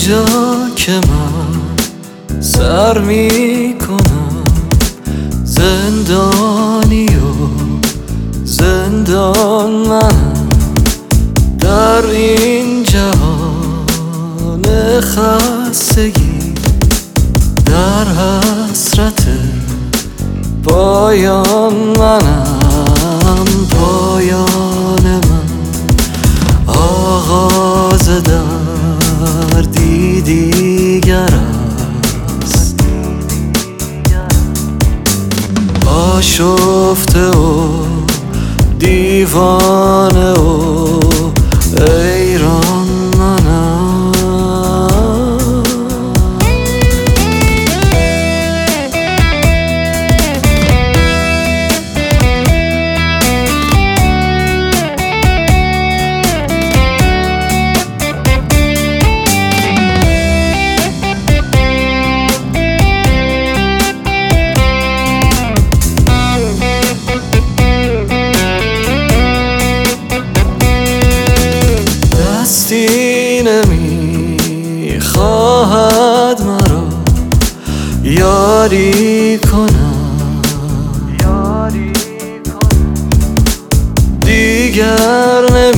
اینجا که من سر میکنم زندانی و زندان منم در این جهان خستگی، در حسرت پایان منم. پایان من آغاز دردی دیگر است، آشفته و دیوانه و حیران منم. دستی نمیخواهد مرا یاری کنم، دیگر